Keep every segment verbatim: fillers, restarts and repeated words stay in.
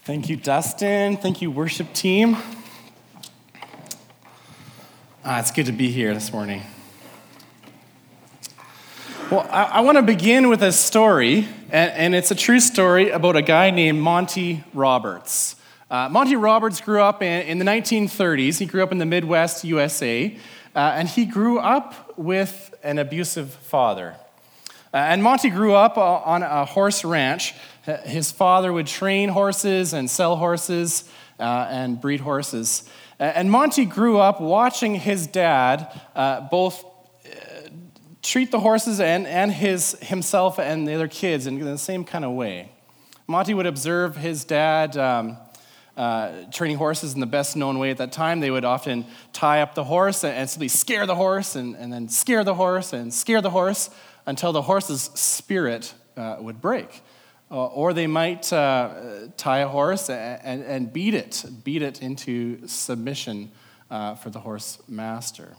Thank you, Dustin. Thank you, worship team. Ah, it's good to be here this morning. Well, I, I want to begin with a story, and, and it's a true story about a guy named Monty Roberts. Uh, Monty Roberts grew up in, in the nineteen thirties. He grew up in the Midwest, U S A, uh, and he grew up with an abusive father. Uh, and Monty grew up uh, on a horse ranch. His father would train horses and sell horses uh, and breed horses. And Monty grew up watching his dad uh, both uh, treat the horses and, and his himself and the other kids in the same kind of way. Monty would observe his dad um, uh, training horses in the best known way at that time. They would often tie up the horse and, and simply scare the horse and, and then scare the horse and scare the horse until the horse's spirit uh, would break. Uh, or they might uh, tie a horse and, and, and beat it, beat it into submission uh, for the horse master.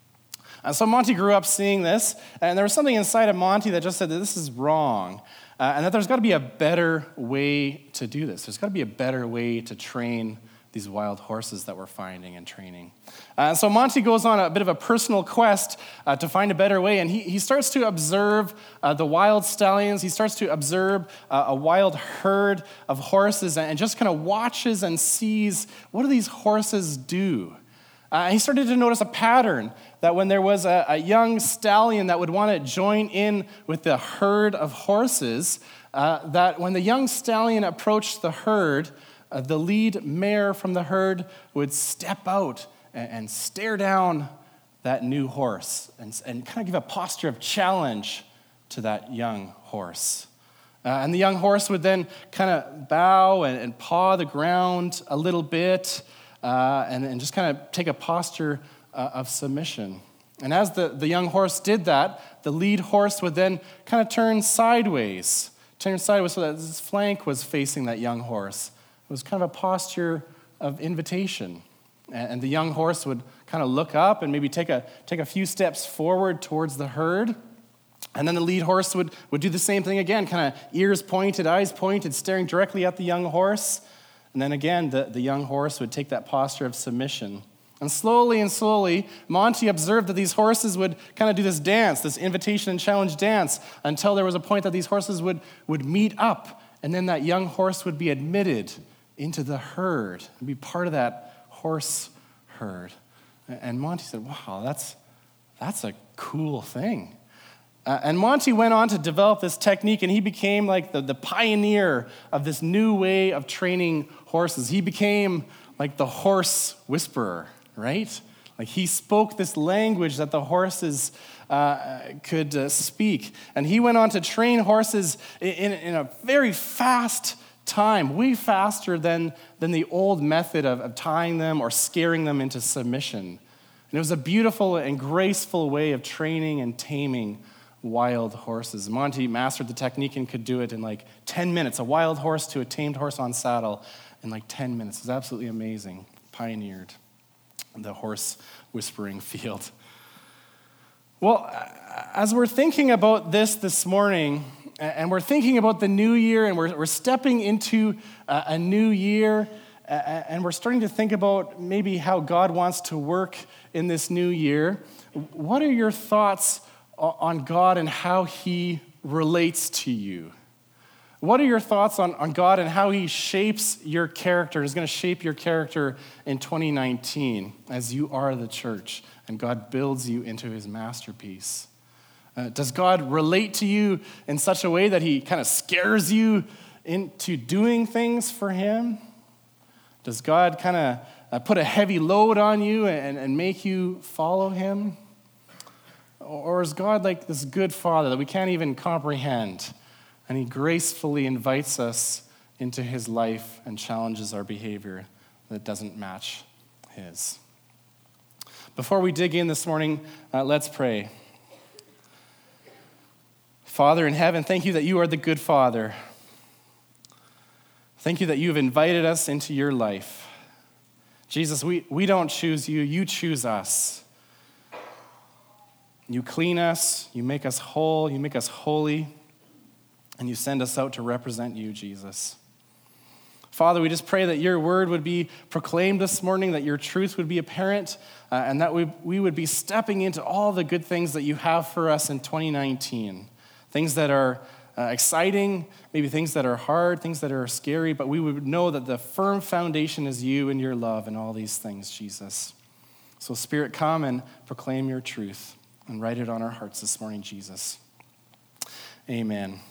And so Monty grew up seeing this, and there was something inside of Monty that just said that this is wrong, uh, and that there's got to be a better way to do this. There's got to be a better way to train these wild horses that we're finding and training. Uh, so Monty goes on a bit of a personal quest uh, to find a better way, and he, he starts to observe uh, the wild stallions. He starts to observe uh, a wild herd of horses and just kind of watches and sees, what do these horses do? Uh, he started to notice a pattern that when there was a, a young stallion that would want to join in with the herd of horses, uh, that when the young stallion approached the herd, Uh, the lead mare from the herd would step out and, and stare down that new horse and, and kind of give a posture of challenge to that young horse. Uh, and the young horse would then kind of bow and, and paw the ground a little bit uh, and, and just kind of take a posture uh, of submission. And as the, the young horse did that, the lead horse would then kind of turn sideways, turn sideways so that his flank was facing that young horse. It was kind of a posture of invitation. And the young horse would kind of look up and maybe take a take a few steps forward towards the herd. And then the lead horse would, would do the same thing again, kind of ears pointed, eyes pointed, staring directly at the young horse. And then again, the, the young horse would take that posture of submission. And slowly and slowly, Monty observed that these horses would kind of do this dance, this invitation and challenge dance, until there was a point that these horses would, would meet up. And then that young horse would be admitted into the herd and be part of that horse herd. And Monty said, wow, that's that's a cool thing. Uh, and Monty went on to develop this technique, and he became like the, the pioneer of this new way of training horses. He became like the horse whisperer, right? Like he spoke this language that the horses uh, could uh, speak. And he went on to train horses in, in a very fast time, way faster than, than the old method of, of tying them or scaring them into submission. And it was a beautiful and graceful way of training and taming wild horses. Monty mastered the technique and could do it in like ten minutes, a wild horse to a tamed horse on saddle in like ten minutes. It was absolutely amazing. Pioneered the horse whispering field. Well, as we're thinking about this this morning, and we're thinking about the new year, and we're, we're stepping into a, a new year, and we're starting to think about maybe how God wants to work in this new year. What are your thoughts on God and how he relates to you? What are your thoughts on, on God and how he shapes your character, is going to shape your character in twenty nineteen as you are the church and God builds you into his masterpiece? Uh, does God relate to you in such a way that he kind of scares you into doing things for him? Does God kind of uh, put a heavy load on you and, and make you follow him? Or is God like this good father that we can't even comprehend, and he gracefully invites us into his life and challenges our behavior that doesn't match his? Before we dig in this morning, uh, let's pray. Father in heaven, thank you that you are the good Father. Thank you that you have invited us into your life. Jesus, we, we don't choose you, you choose us. You clean us, you make us whole, you make us holy, and you send us out to represent you, Jesus. Father, we just pray that your word would be proclaimed this morning, that your truth would be apparent, uh, and that we, we would be stepping into all the good things that you have for us in twenty nineteen. Things that are uh, exciting, maybe things that are hard, things that are scary, but we would know that the firm foundation is you and your love and all these things, Jesus. So Spirit, come and proclaim your truth and write it on our hearts this morning, Jesus. Amen.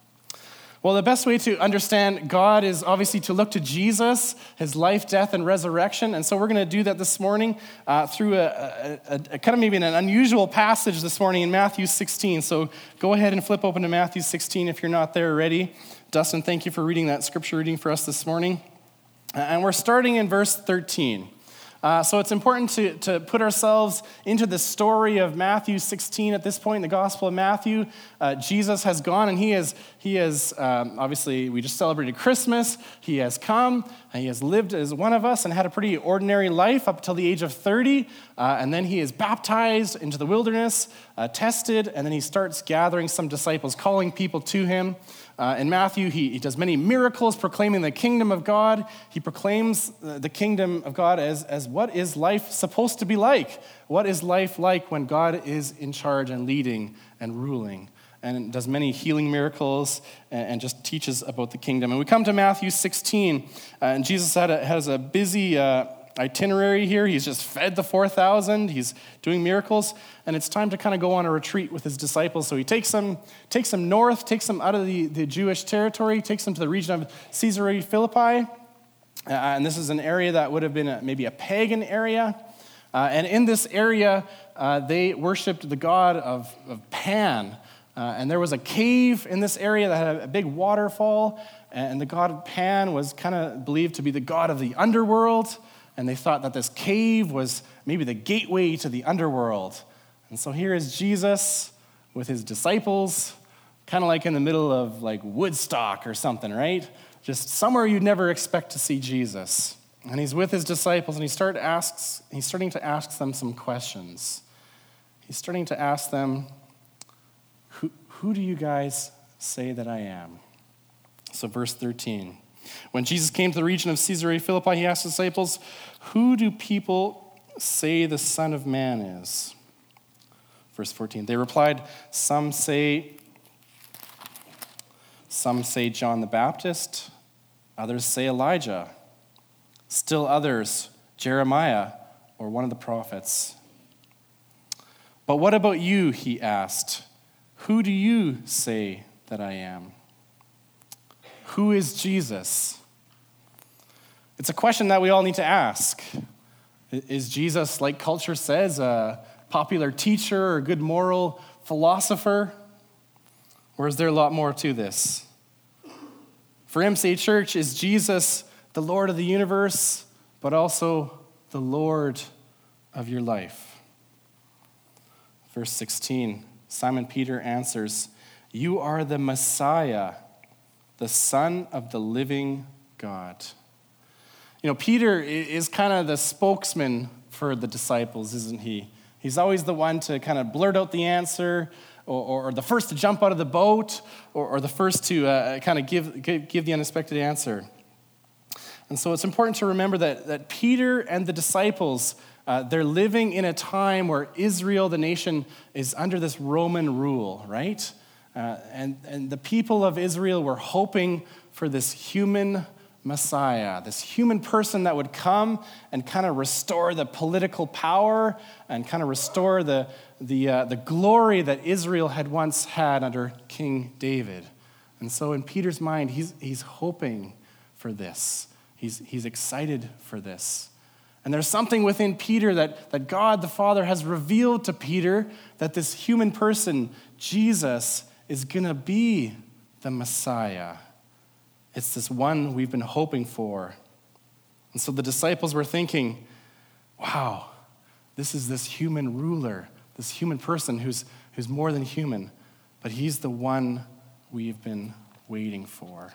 Well, the best way to understand God is obviously to look to Jesus, his life, death, and resurrection. And so we're going to do that this morning uh, through a, a, a, a kind of maybe an unusual passage this morning in Matthew sixteen. So go ahead and flip open to Matthew sixteen if you're not there already. Dustin, thank you for reading that scripture reading for us this morning. Uh, and we're starting in verse thirteen. Uh, so it's important to, to put ourselves into the story of Matthew sixteen at this point in the Gospel of Matthew. Uh, Jesus has gone and he has, he has um, obviously, we just celebrated Christmas. He has come and he has lived as one of us and had a pretty ordinary life up until the age of thirty. Uh, and then he is baptized into the wilderness, uh, tested, and then he starts gathering some disciples, calling people to him. Uh, in Matthew, he, he does many miracles proclaiming the kingdom of God. He proclaims uh, the kingdom of God as, as what is life supposed to be like? What is life like when God is in charge and leading and ruling? And does many healing miracles and, and just teaches about the kingdom. And we come to Matthew sixteen, uh, and Jesus had a, has a busy uh, itinerary here. He's just fed the four thousand. He's doing miracles. And it's time to kind of go on a retreat with his disciples. So he takes them, takes them north, takes them out of the, the Jewish territory, takes them to the region of Caesarea Philippi. Uh, and this is an area that would have been a, maybe a pagan area. Uh, and in this area, uh, they worshipped the god of, of Pan. Uh, and there was a cave in this area that had a big waterfall. And the god Pan was kind of believed to be the god of the underworld. And they thought that this cave was maybe the gateway to the underworld. And so here is Jesus with his disciples, kind of like in the middle of like Woodstock or something, right? Just somewhere you'd never expect to see Jesus. And he's with his disciples, and he start asks, he's starting to ask them some questions. He's starting to ask them, who, who do you guys say that I am? So verse thirteen. When Jesus came to the region of Caesarea Philippi, he asked his disciples, who do people say the Son of Man is? Verse fourteen, they replied, some say, some say John the Baptist, others say Elijah, still others, Jeremiah, or one of the prophets. But what about you, he asked, who do you say that I am? Who is Jesus? It's a question that we all need to ask. Is Jesus, like culture says, a popular teacher or a good moral philosopher? Or is there a lot more to this? For M C A Church, is Jesus the Lord of the universe, but also the Lord of your life? Verse sixteen, Simon Peter answers, you are the Messiah, the Son of the living God. You know, Peter is kind of the spokesman for the disciples, isn't he? He's always the one to kind of blurt out the answer, or, or the first to jump out of the boat, or, or the first to uh, kind of give, give, give the unexpected answer. And so it's important to remember that, that Peter and the disciples, uh, they're living in a time where Israel, the nation, is under this Roman rule, right? Uh, and, and the people of Israel were hoping for this human Messiah, this human person that would come and kind of restore the political power and kind of restore the, the, uh, the glory that Israel had once had under King David. And so in Peter's mind, he's, he's hoping for this. He's, he's excited for this. And there's something within Peter that, that God the Father has revealed to Peter, that this human person, Jesus, is going to be the Messiah. It's this one we've been hoping for. And so the disciples were thinking, wow, this is this human ruler, this human person who's, who's more than human, but he's the one we've been waiting for.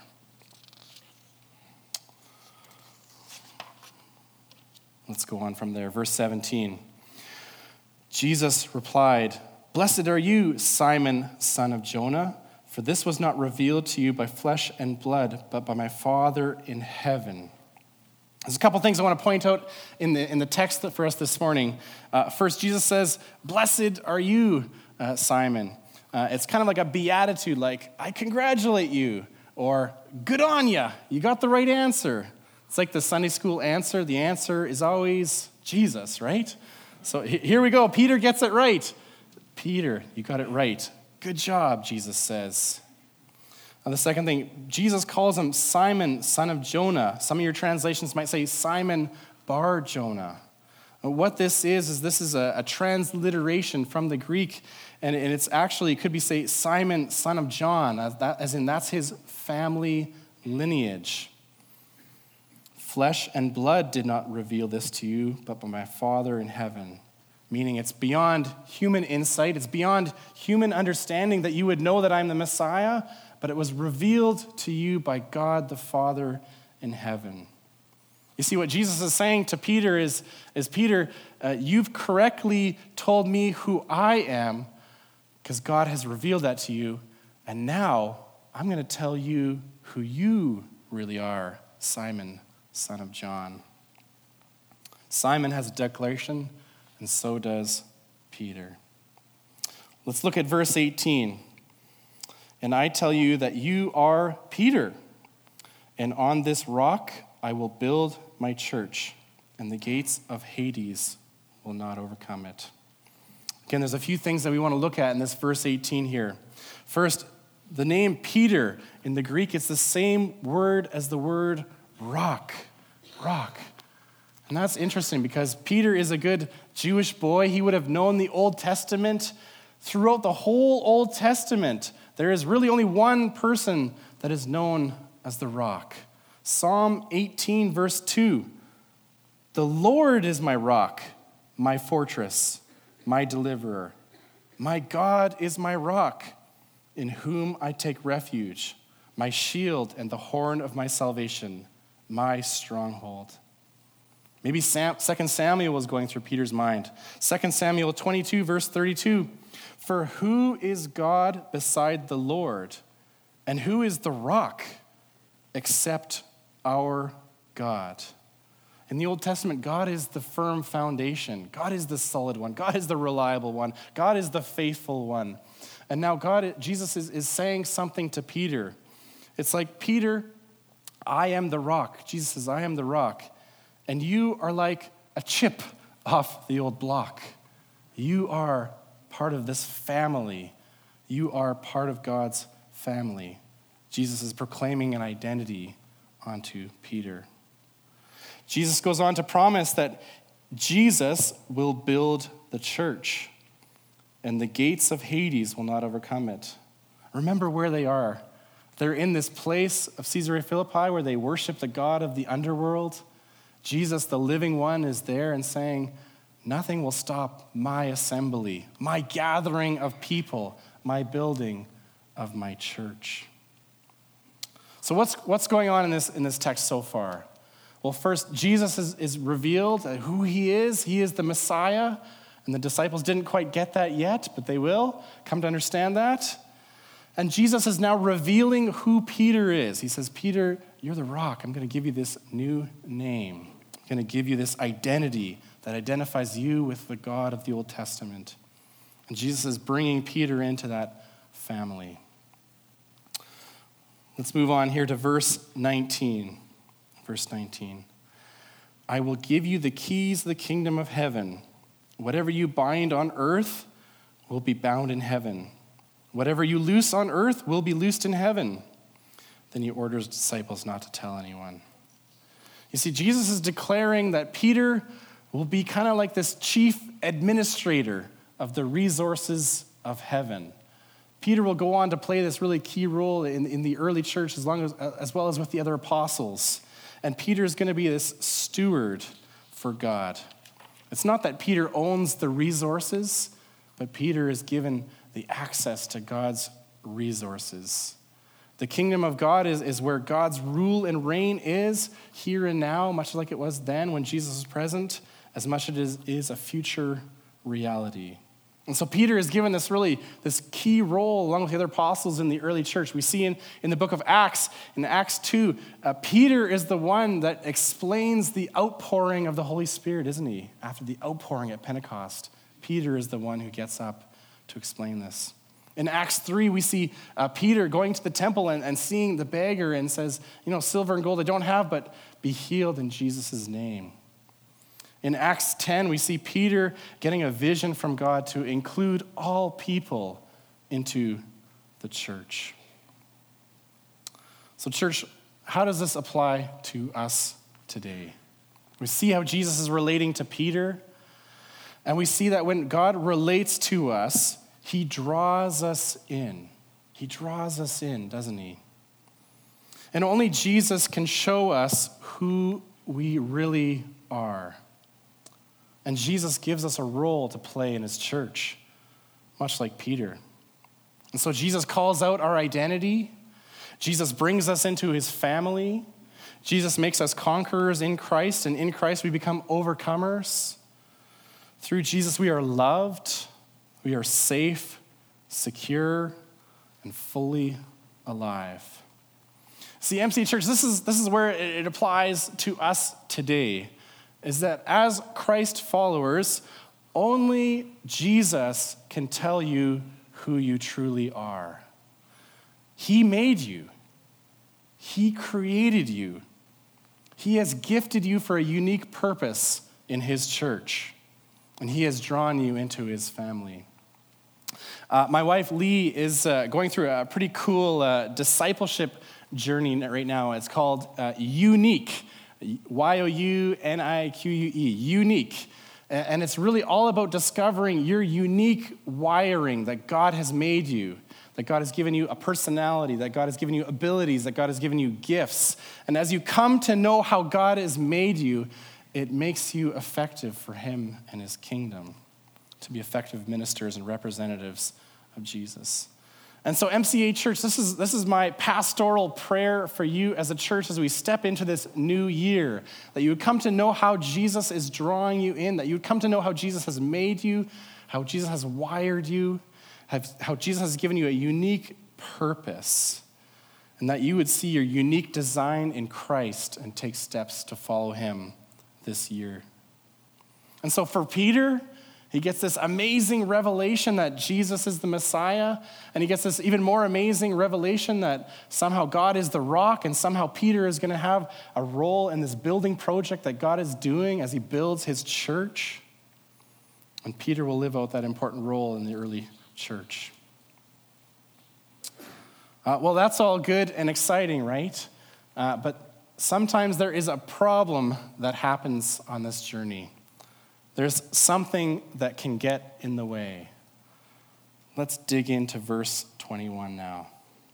Let's go on from there. Verse seventeen. Jesus replied, blessed are you, Simon, son of Jonah, For this was not revealed to you by flesh and blood, but by my Father in heaven. There's a couple things I want to point out in the in the text for us this morning. Uh, first, Jesus says, "Blessed are you, uh, Simon." Uh, it's kind of like a beatitude, like, I congratulate you, or good on ya, you got the right answer. It's like the Sunday school answer. The answer is always Jesus, right? So here we go. Peter gets it right. Peter, you got it right. Good job, Jesus says. And the second thing, Jesus calls him Simon, son of Jonah. Some of your translations might say Simon bar Jonah. And what this is, is this is a, a transliteration from the Greek, and, and it's actually, it could be say Simon, son of John, as, that, as in that's his family lineage. Flesh and blood did not reveal this to you, but by my Father in heaven. Meaning it's beyond human insight, it's beyond human understanding that you would know that I'm the Messiah, but it was revealed to you by God the Father in heaven. You see, what Jesus is saying to Peter is, is Peter, uh, you've correctly told me who I am because God has revealed that to you, and now I'm going to tell you who you really are, Simon, son of John. Simon has a declaration, and so does Peter. Let's look at verse eighteen. And I tell you that you are Peter, and on this rock I will build my church, and the gates of Hades will not overcome it. Again, there's a few things that we want to look at in this verse eighteen here. First, the name Peter, in the Greek, it's the same word as the word rock. Rock. And that's interesting because Peter is a good Jewish boy. He would have known the Old Testament. Throughout the whole Old Testament, there is really only one person that is known as the rock. Psalm eighteen, verse two. The Lord is my rock, my fortress, my deliverer. My God is my rock, in whom I take refuge, my shield and the horn of my salvation, my stronghold. Maybe Second Samuel was going through Peter's mind. Second Samuel twenty-two, verse thirty-two. For who is God beside the Lord? And who is the rock except our God? In the Old Testament, God is the firm foundation. God is the solid one. God is the reliable one. God is the faithful one. And now God, Jesus is, is saying something to Peter. It's like, Peter, I am the rock. Jesus says, I am the rock. And you are like a chip off the old block. You are part of this family. You are part of God's family. Jesus is proclaiming an identity onto Peter. Jesus goes on to promise that Jesus will build the church, and the gates of Hades will not overcome it. Remember where they are. They're in this place of Caesarea Philippi where they worship the God of the underworld. Jesus, the living one, is there and saying, nothing will stop my assembly, my gathering of people, my building of my church. So what's what's going on in this in this text so far? Well, first, Jesus is, is revealed who he is. He is the Messiah, and the disciples didn't quite get that yet, but they will come to understand that. And Jesus is now revealing who Peter is. He says, Peter, you're the rock. I'm going to give you this new name. I'm going to give you this identity that identifies you with the God of the Old Testament. And Jesus is bringing Peter into that family. Let's move on here to verse nineteen. Verse nineteen. I will give you the keys of the kingdom of heaven. Whatever you bind on earth will be bound in heaven. Whatever you loose on earth will be loosed in heaven. Then he orders disciples not to tell anyone. You see, Jesus is declaring that Peter will be kind of like this chief administrator of the resources of heaven. Peter will go on to play this really key role in, in the early church as, long as, as well as with the other apostles. And Peter is going to be this steward for God. It's not that Peter owns the resources, but Peter is given the access to God's resources. The kingdom of God is, is where God's rule and reign is here and now, much like it was then when Jesus was present, as much as it is, is a future reality. And so Peter is given this really, this key role along with the other apostles in the early church. We see in, in the book of Acts, in Acts two, uh, Peter is the one that explains the outpouring of the Holy Spirit, isn't he? After the outpouring at Pentecost, Peter is the one who gets up to explain this. In Acts three, we see uh, Peter going to the temple and, and seeing the beggar and says, you know, silver and gold I don't have, but be healed in Jesus' name. In Acts ten, we see Peter getting a vision from God to include all people into the church. So church, how does this apply to us today? We see how Jesus is relating to Peter, and we see that when God relates to us, he draws us in. He draws us in, doesn't he? And only Jesus can show us who we really are. And Jesus gives us a role to play in his church, much like Peter. And so Jesus calls out our identity. Jesus brings us into his family. Jesus makes us conquerors in Christ, and in Christ we become overcomers. Through Jesus we are loved, we are safe, secure, and fully alive. See, M C Church, this is, this is where it applies to us today. Is that as Christ followers, only Jesus can tell you who you truly are. He made you. He created you. He has gifted you for a unique purpose in his church, and he has drawn you into his family. Uh, my wife, Lee, is uh, going through a pretty cool uh, discipleship journey right now. It's called uh, Unique. Y O U N I Q U E, unique. And it's really all about discovering your unique wiring that God has made you, that God has given you a personality, that God has given you abilities, that God has given you gifts. And as you come to know how God has made you, it makes you effective for him and his kingdom, to be effective ministers and representatives of Jesus. And so M C A Church, this is, this is my pastoral prayer for you as a church as we step into this new year, that you would come to know how Jesus is drawing you in, that you would come to know how Jesus has made you, how Jesus has wired you, how Jesus has given you a unique purpose, and that you would see your unique design in Christ and take steps to follow him this year. And so for Peter, he gets this amazing revelation that Jesus is the Messiah, and he gets this even more amazing revelation that somehow God is the rock, and somehow Peter is going to have a role in this building project that God is doing as he builds his church. And Peter will live out that important role in the early church. Uh, well, that's all good and exciting, right? Uh, but sometimes there is a problem that happens on this journey. There's something that can get in the way. Let's dig into verse twenty-one now.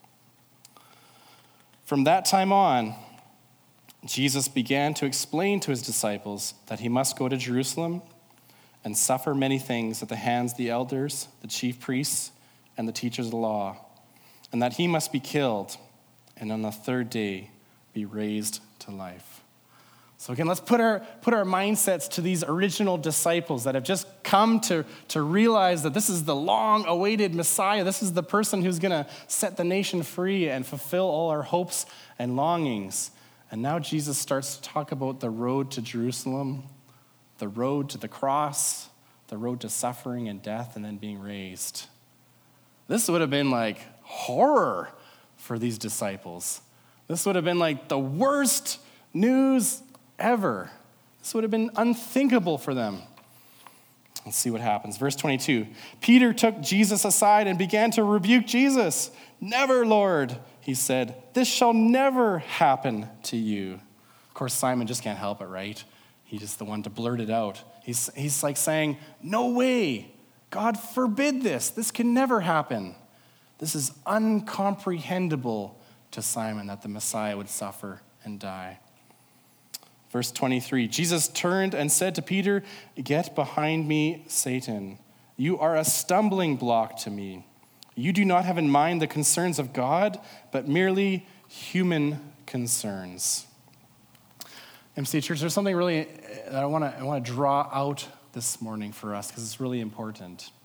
From that time on, Jesus began to explain to his disciples that he must go to Jerusalem and suffer many things at the hands of the elders, the chief priests, and the teachers of the law, and that he must be killed, and on the third day be raised to life. So again, let's put our put our mindsets to these original disciples that have just come to, to realize that this is the long-awaited Messiah. This is the person who's going to set the nation free and fulfill all our hopes and longings. And now Jesus starts to talk about the road to Jerusalem, the road to the cross, the road to suffering and death, and then being raised. This would have been like horror for these disciples. This would have been like the worst news ever. This would have been unthinkable for them. Let's see what happens. Verse twenty-two, Peter took Jesus aside and began to rebuke Jesus. Never, Lord, he said, this shall never happen to you. Of course, Simon just can't help it, right? He's just the one to blurt it out. He's, he's like saying, no way, God forbid this. This can never happen. This is uncomprehendable to Simon that the Messiah would suffer and die. Verse twenty-three, Jesus turned and said to Peter, get behind me, Satan. You are a stumbling block to me. You do not have in mind the concerns of God, but merely human concerns. M C Church, there's something really that I want to I want to draw out this morning for us because it's really important.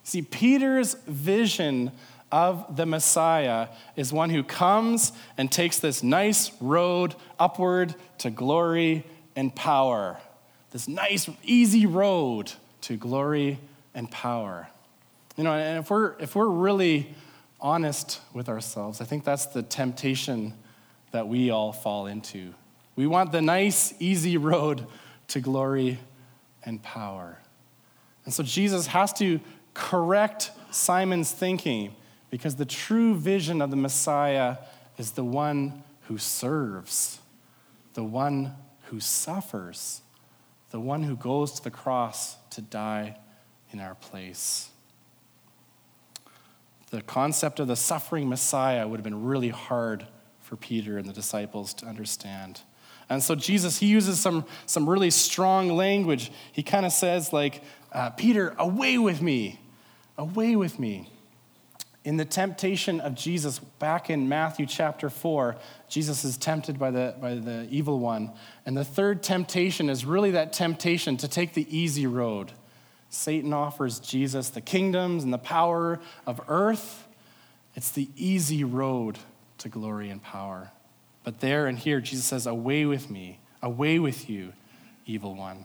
See, Peter's vision of the Messiah is one who comes and takes this nice road upward to glory and power. This nice, easy road to glory and power. You know, and if we're if we're really honest with ourselves, I think that's the temptation that we all fall into. We want the nice, easy road to glory and power. And so Jesus has to correct Simon's thinking, because the true vision of the Messiah is the one who serves, the one who suffers, the one who goes to the cross to die in our place. The concept of the suffering Messiah would have been really hard for Peter and the disciples to understand. And so Jesus, he uses some, some really strong language. He kind of says like, uh, Peter, away with me, away with me. In the temptation of Jesus, back in Matthew chapter four, Jesus is tempted by the, by the evil one. And the third temptation is really that temptation to take the easy road. Satan offers Jesus the kingdoms and the power of earth. It's the easy road to glory and power. But there and here, Jesus says, away with me, away with you, evil one.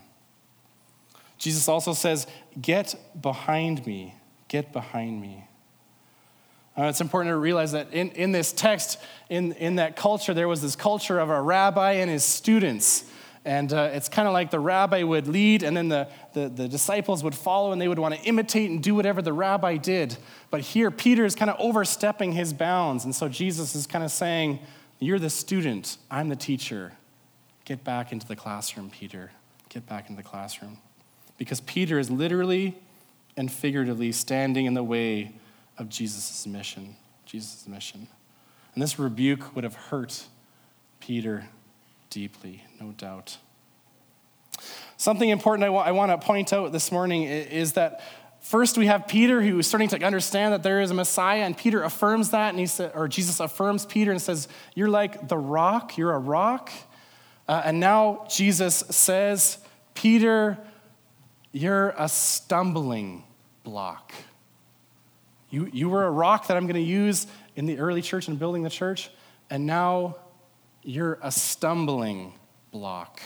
Jesus also says, get behind me, get behind me. Uh, it's important to realize that in, in this text, in, in that culture, there was this culture of a rabbi and his students. And uh, it's kind of like the rabbi would lead, and then the, the, the disciples would follow, and they would want to imitate and do whatever the rabbi did. But here, Peter is kind of overstepping his bounds. And so Jesus is kind of saying, you're the student, I'm the teacher. Get back into the classroom, Peter. Get back into the classroom. Because Peter is literally and figuratively standing in the way of Jesus' mission, Jesus' mission. And this rebuke would have hurt Peter deeply, no doubt. Something important I, wa- I want to point out this morning is that first we have Peter, who is starting to understand that there is a Messiah, and Peter affirms that, and he said, or Jesus affirms Peter and says, you're like the rock, you're a rock. Uh, and now Jesus says, Peter, you're a stumbling block. You, you were a rock that I'm going to use in the early church and building the church, and now you're a stumbling block.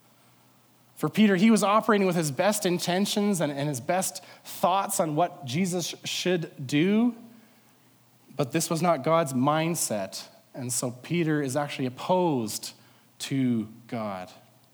For Peter, he was operating with his best intentions and, and his best thoughts on what Jesus should do, but this was not God's mindset, and so Peter is actually opposed to God.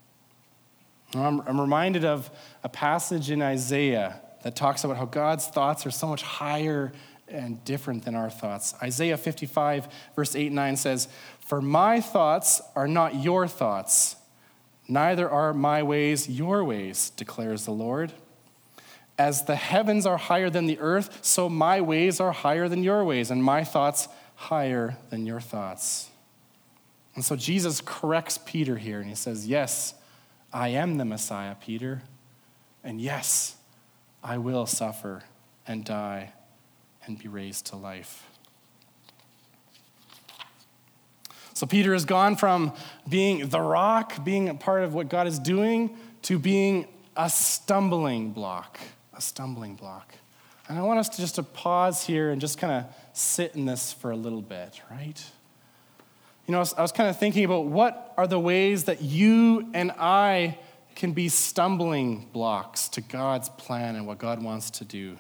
I'm, I'm reminded of a passage in Isaiah that talks about how God's thoughts are so much higher and different than our thoughts. Isaiah fifty-five, verse eight and nine says, for my thoughts are not your thoughts, neither are my ways your ways, declares the Lord. As the heavens are higher than the earth, so my ways are higher than your ways, and my thoughts higher than your thoughts. And so Jesus corrects Peter here, and he says, yes, I am the Messiah, Peter, and yes, I will suffer and die and be raised to life. So Peter has gone from being the rock, being a part of what God is doing, to being a stumbling block, a stumbling block. And I want us to just to pause here and just kind of sit in this for a little bit, right? You know, I was, I was kind of thinking about what are the ways that you and I can be stumbling blocks to God's plan and what God wants to do.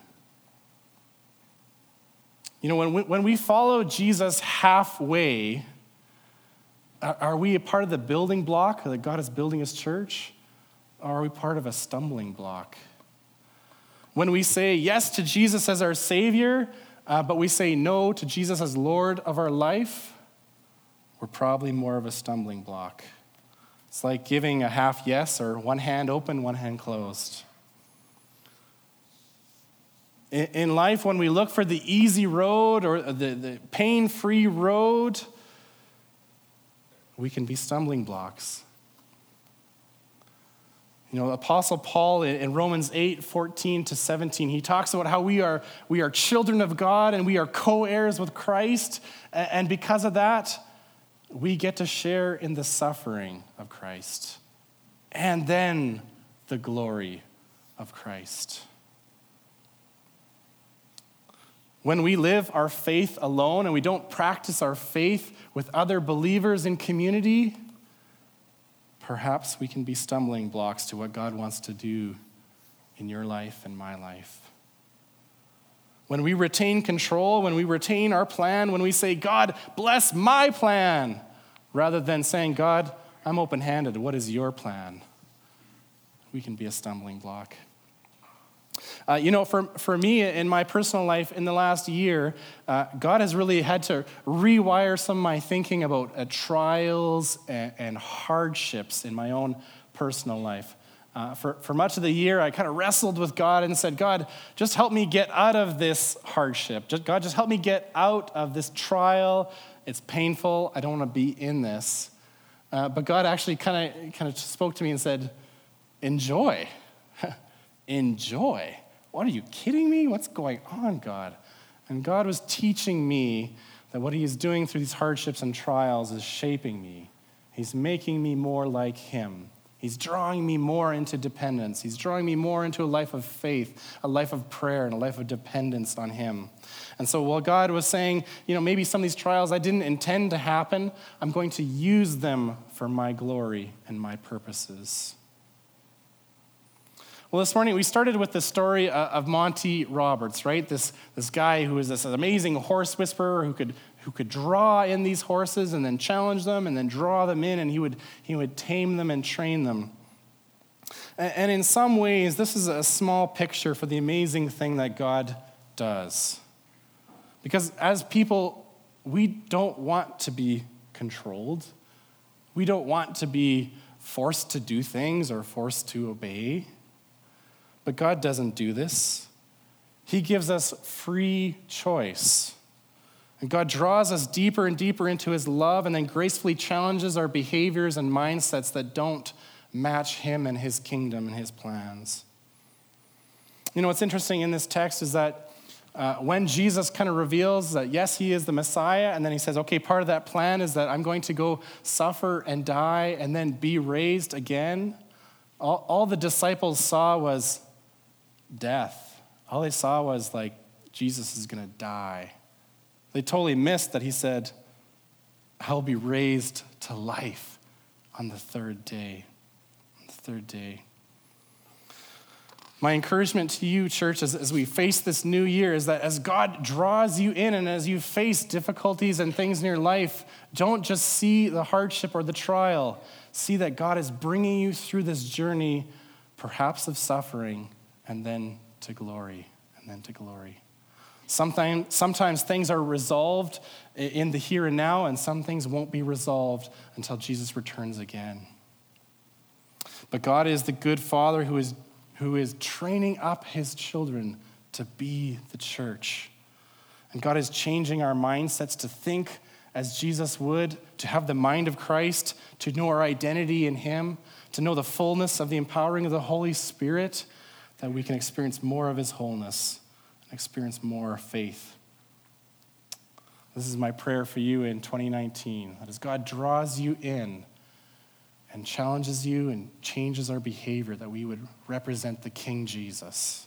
You know, when we, when we follow Jesus halfway, are, are we a part of the building block that God is building his church? Or are we part of a stumbling block? When we say yes to Jesus as our Savior, uh, but we say no to Jesus as Lord of our life, we're probably more of a stumbling block. It's like giving a half yes or one hand open, one hand closed. In, in life, when we look for the easy road or the, the pain-free road, we can be stumbling blocks. You know, Apostle Paul in Romans eight, fourteen to seventeen, he talks about how we are, we are children of God and we are co-heirs with Christ. And because of that, we get to share in the suffering of Christ and then the glory of Christ. When we live our faith alone and we don't practice our faith with other believers in community, perhaps we can be stumbling blocks to what God wants to do in your life and my life. When we retain control, when we retain our plan, when we say, God, bless my plan, rather than saying, God, I'm open-handed, what is your plan? We can be a stumbling block. Uh, you know, for, for me in my personal life in the last year, uh, God has really had to rewire some of my thinking about uh, trials and, and hardships in my own personal life. Uh, for, for much of the year, I kind of wrestled with God and said, God, just help me get out of this hardship. Just, God, just help me get out of this trial. It's painful. I don't want to be in this. Uh, but God actually kind of kind of spoke to me and said, enjoy. Enjoy. What, are you kidding me? What's going on, God? And God was teaching me that what he is doing through these hardships and trials is shaping me. He's making me more like him. He's drawing me more into dependence. He's drawing me more into a life of faith, a life of prayer, and a life of dependence on him. And so while God was saying, you know, maybe some of these trials I didn't intend to happen, I'm going to use them for my glory and my purposes. Well, this morning we started with the story of Monty Roberts, right? This this guy who was this amazing horse whisperer who could who could draw in these horses and then challenge them and then draw them in, and he would he would tame them and train them. And, and in some ways, this is a small picture for the amazing thing that God does. Because as people, we don't want to be controlled. We don't want to be forced to do things or forced to obey. But God doesn't do this. He gives us free choice. And God draws us deeper and deeper into his love and then gracefully challenges our behaviors and mindsets that don't match him and his kingdom and his plans. You know, what's interesting in this text is that uh, when Jesus kind of reveals that, yes, he is the Messiah, and then he says, okay, part of that plan is that I'm going to go suffer and die and then be raised again. All, all the disciples saw was death. All they saw was like, Jesus is going to die. They totally missed that he said, I'll be raised to life on the third day. On the third day. My encouragement to you, church, as, as we face this new year is that as God draws you in and as you face difficulties and things in your life, don't just see the hardship or the trial. See that God is bringing you through this journey, perhaps of suffering, and then to glory, and then to glory. Sometimes, sometimes things are resolved in the here and now, and some things won't be resolved until Jesus returns again. But God is the good Father who is, who is training up his children to be the church. And God is changing our mindsets to think as Jesus would, to have the mind of Christ, to know our identity in him, to know the fullness of the empowering of the Holy Spirit, that we can experience more of his wholeness and experience more faith. This is my prayer for you in twenty nineteen, that as God draws you in and challenges you and changes our behavior, that we would represent the King Jesus.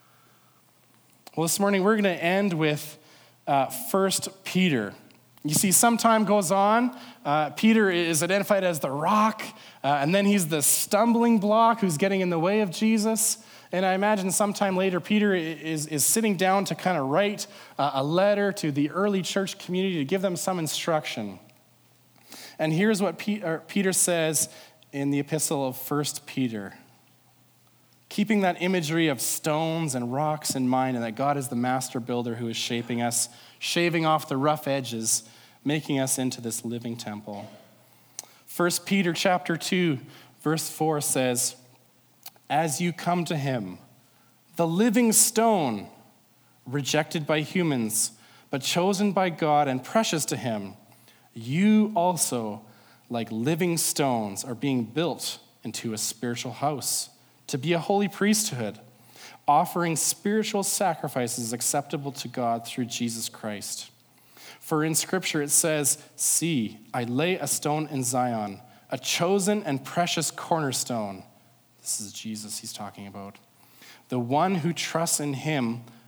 Well, this morning we're going to end with uh, First Peter. You see, some time goes on. Uh, Peter is identified as the rock, uh, and then he's the stumbling block who's getting in the way of Jesus. And I imagine sometime later, Peter is, is sitting down to kind of write uh, a letter to the early church community to give them some instruction. And here's what Peter says in the epistle of First Peter. Keeping that imagery of stones and rocks in mind, and that God is the master builder who is shaping us, shaving off the rough edges, making us into this living temple. First Peter chapter two, verse four says, as you come to him, the living stone, rejected by humans, but chosen by God and precious to him, you also, like living stones, are being built into a spiritual house, to be a holy priesthood, offering spiritual sacrifices acceptable to God through Jesus Christ. For in Scripture it says, see, I lay a stone in Zion, a chosen and precious cornerstone. This is Jesus he's talking about. The one who trusts in him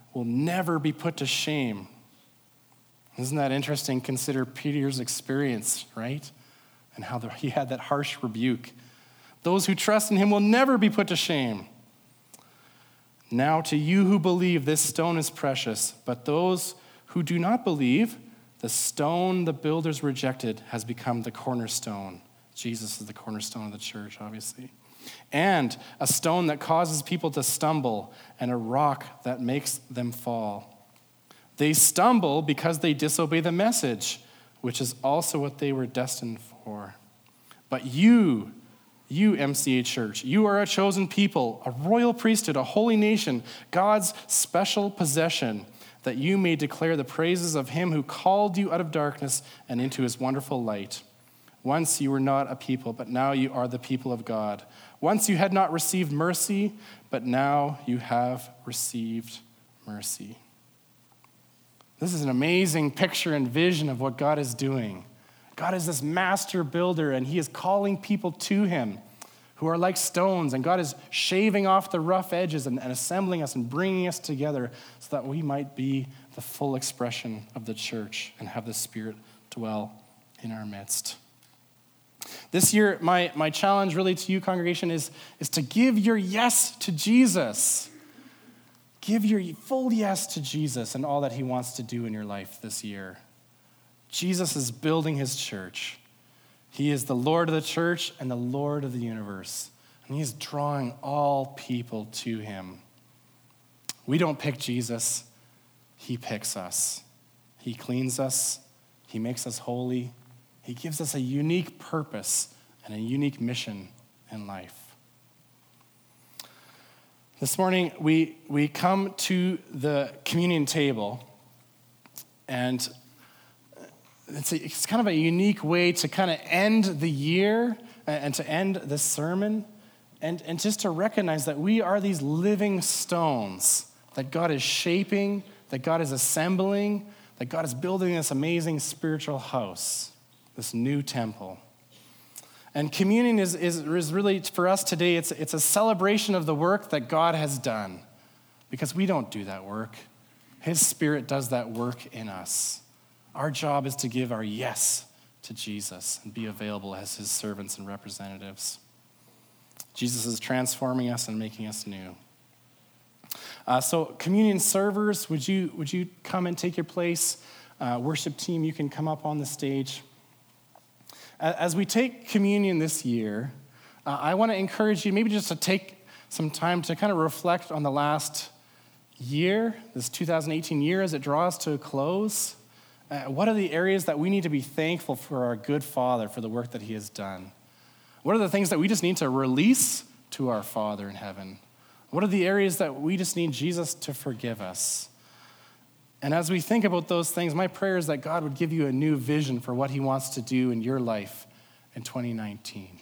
will never be put to shame. Isn't that interesting? Consider Peter's experience, right? And how the, he had that harsh rebuke. Those who trust in him will never be put to shame. Now to you who believe, this stone is precious, but those who do not believe, the stone the builders rejected has become the cornerstone. Jesus is the cornerstone of the church, obviously. And a stone that causes people to stumble, and a rock that makes them fall. They stumble because they disobey the message, which is also what they were destined for. But you, you, M C A Church, you are a chosen people, a royal priesthood, a holy nation, God's special possession, that you may declare the praises of him who called you out of darkness and into his wonderful light. Once you were not a people, but now you are the people of God. Once you had not received mercy, but now you have received mercy. This is an amazing picture and vision of what God is doing. God is this master builder, and he is calling people to him who are like stones, and God is shaving off the rough edges and, and assembling us and bringing us together so that we might be the full expression of the church and have the Spirit dwell in our midst. This year, my, my challenge really to you, congregation, is, is to give your yes to Jesus. Give your full yes to Jesus and all that he wants to do in your life this year. Jesus is building his church. He is the Lord of the church and the Lord of the universe. And he is drawing all people to him. We don't pick Jesus. He picks us. He cleans us. He makes us holy. He gives us a unique purpose and a unique mission in life. This morning, we, we come to the communion table, and it's, a, it's kind of a unique way to kind of end the year and to end this sermon, and, and just to recognize that we are these living stones that God is shaping, that God is assembling, that God is building this amazing spiritual house, this new temple. And communion is, is, is really, for us today, it's, it's a celebration of the work that God has done, because we don't do that work. His Spirit does that work in us. Our job is to give our yes to Jesus and be available as his servants and representatives. Jesus is transforming us and making us new. Uh, so communion servers, would you, would you come and take your place? Uh, worship team, you can come up on the stage. As we take communion this year, uh, I want to encourage you maybe just to take some time to kind of reflect on the last year, this two thousand eighteen year as it draws to a close. Uh, what are the areas that we need to be thankful for our good Father for the work that he has done? What are the things that we just need to release to our Father in heaven? What are the areas that we just need Jesus to forgive us? And as we think about those things, my prayer is that God would give you a new vision for what he wants to do in your life in twenty nineteen.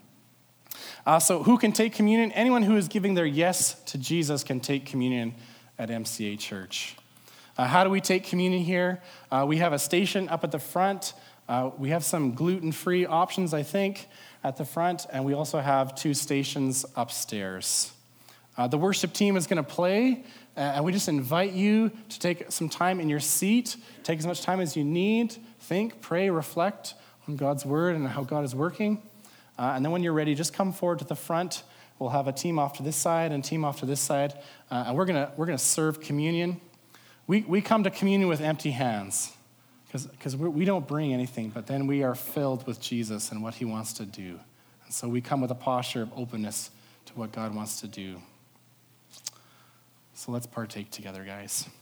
Uh, so who can take communion? Anyone who is giving their yes to Jesus can take communion at M C A Church. Uh, how do we take communion here? Uh, we have a station up at the front. Uh, we have some gluten-free options, I think, at the front, and we also have two stations upstairs. Uh, the worship team is going to play, uh, and we just invite you to take some time in your seat, take as much time as you need, think, pray, reflect on God's word and how God is working. Uh, and then when you're ready, just come forward to the front. We'll have a team off to this side and a team off to this side, uh, and we're going to we're going to serve communion. We we come to communion with empty hands because because we don't bring anything, but then we are filled with Jesus and what he wants to do. And so we come with a posture of openness to what God wants to do. So let's partake together, guys.